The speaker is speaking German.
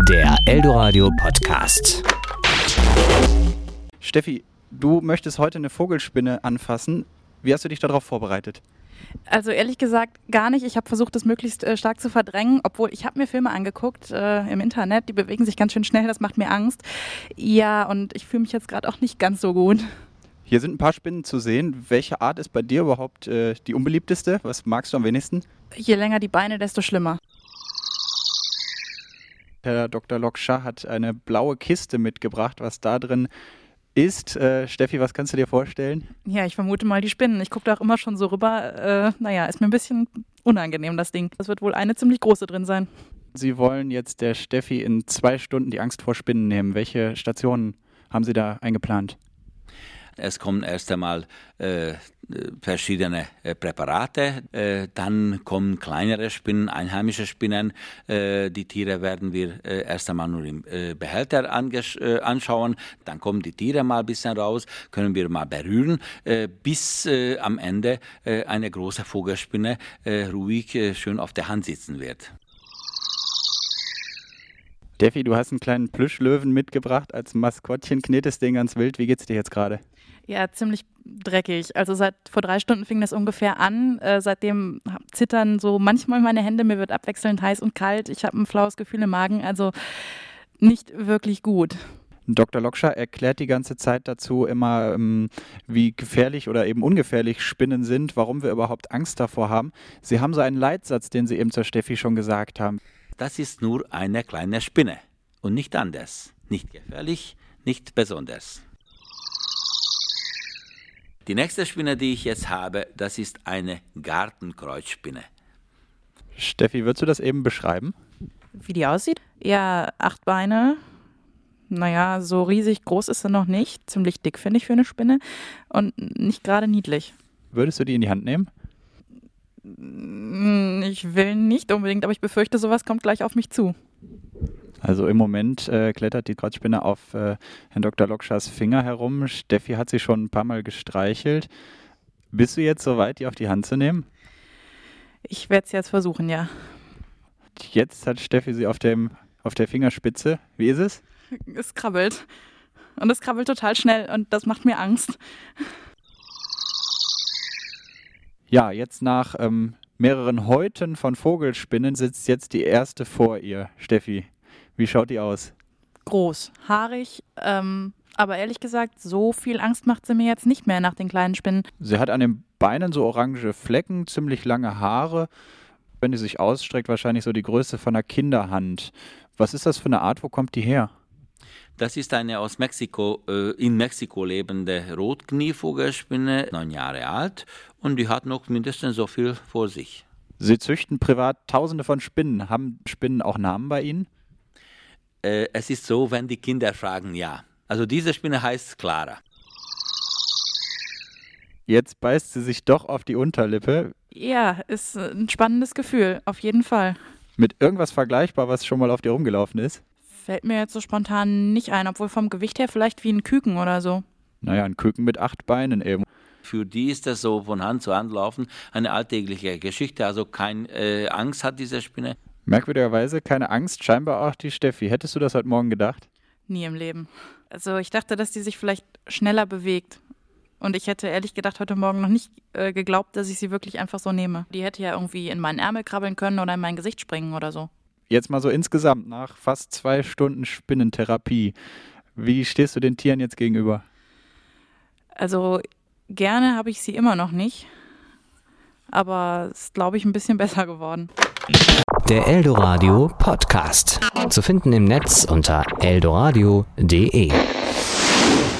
Der Eldoradio Podcast. Steffi, du möchtest heute eine Vogelspinne anfassen. Wie hast du dich darauf vorbereitet? Also ehrlich gesagt gar nicht. Ich habe versucht, das möglichst stark zu verdrängen, obwohl ich habe mir Filme angeguckt im Internet, die bewegen sich ganz schön schnell, das macht mir Angst. Ja, und ich fühle mich jetzt gerade auch nicht ganz so gut. Hier sind ein paar Spinnen zu sehen. Welche Art ist bei dir überhaupt die unbeliebteste? Was magst du am wenigsten? Je länger die Beine, desto schlimmer. Herr Dr. Loksha hat eine blaue Kiste mitgebracht, was da drin ist. Steffi, was kannst du dir vorstellen? Ja, ich vermute mal die Spinnen. Ich gucke da auch immer schon so rüber. Ist mir ein bisschen unangenehm, das Ding. Es wird wohl eine ziemlich große drin sein. Sie wollen jetzt der Steffi in 2 Stunden die Angst vor Spinnen nehmen. Welche Stationen haben Sie da eingeplant? Es kommen erst einmal verschiedene Präparate, dann kommen kleinere Spinnen, einheimische Spinnen. Die Tiere werden wir erst einmal nur im Behälter anschauen, dann kommen die Tiere mal ein bisschen raus, können wir mal berühren, bis am Ende eine große Vogelspinne ruhig schön auf der Hand sitzen wird. Steffi, du hast einen kleinen Plüschlöwen mitgebracht als Maskottchen, knetest den ganz wild. Wie geht's dir jetzt gerade? Ja, ziemlich dreckig. Also vor 3 Stunden fing das ungefähr an. Seitdem zittern so manchmal meine Hände, mir wird abwechselnd heiß und kalt. Ich habe ein flaues Gefühl im Magen, also nicht wirklich gut. Dr. Loksha erklärt die ganze Zeit dazu immer, wie gefährlich oder eben ungefährlich Spinnen sind, warum wir überhaupt Angst davor haben. Sie haben so einen Leitsatz, den Sie eben zur Steffi schon gesagt haben. Das ist nur eine kleine Spinne und nicht anders. Nicht gefährlich, nicht besonders. Die nächste Spinne, die ich jetzt habe, das ist eine Gartenkreuzspinne. Steffi, würdest du das eben beschreiben? Wie die aussieht? Ja, 8 Beine. Naja, so riesig groß ist sie noch nicht. Ziemlich dick, finde ich, für eine Spinne. Und nicht gerade niedlich. Würdest du die in die Hand nehmen? Ich will nicht unbedingt, aber ich befürchte, sowas kommt gleich auf mich zu. Also im Moment klettert die Kreuzspinne auf Herrn Dr. Lokshas Finger herum. Steffi hat sie schon ein paar Mal gestreichelt. Bist du jetzt soweit, die auf die Hand zu nehmen? Ich werde es jetzt versuchen, ja. Jetzt hat Steffi sie auf der Fingerspitze. Wie ist es? Es krabbelt. Und es krabbelt total schnell und das macht mir Angst. Ja, jetzt nach mehreren Häuten von Vogelspinnen sitzt jetzt die erste vor ihr. Steffi, wie schaut die aus? Groß, haarig, aber ehrlich gesagt, so viel Angst macht sie mir jetzt nicht mehr nach den kleinen Spinnen. Sie hat an den Beinen so orange Flecken, ziemlich lange Haare. Wenn die sich ausstreckt, wahrscheinlich so die Größe von einer Kinderhand. Was ist das für eine Art? Wo kommt die her? Das ist eine aus Mexiko, in Mexiko lebende Rotknievogelspinne, 9 Jahre alt, und die hat noch mindestens so viel vor sich. Sie züchten privat Tausende von Spinnen. Haben Spinnen auch Namen bei Ihnen? Es ist so, wenn die Kinder fragen, ja. Also diese Spinne heißt Clara. Jetzt beißt sie sich doch auf die Unterlippe. Ja, ist ein spannendes Gefühl, auf jeden Fall. Mit irgendwas vergleichbar, was schon mal auf dir rumgelaufen ist? Fällt mir jetzt so spontan nicht ein, obwohl vom Gewicht her vielleicht wie ein Küken oder so. Naja, ein Küken mit 8 Beinen eben. Für die ist das so von Hand zu Hand laufen eine alltägliche Geschichte, also keine Angst hat diese Spinne. Merkwürdigerweise keine Angst, scheinbar auch die Steffi. Hättest du das heute Morgen gedacht? Nie im Leben. Also ich dachte, dass die sich vielleicht schneller bewegt. Und ich hätte ehrlich gedacht heute Morgen noch nicht geglaubt, dass ich sie wirklich einfach so nehme. Die hätte ja irgendwie in meinen Ärmel krabbeln können oder in mein Gesicht springen oder so. Jetzt mal so insgesamt nach fast 2 Stunden Spinnentherapie. Wie stehst du den Tieren jetzt gegenüber? Also gerne habe ich sie immer noch nicht. Aber es ist, glaube ich, ein bisschen besser geworden. Der Eldoradio Podcast. Zu finden im Netz unter eldoradio.de.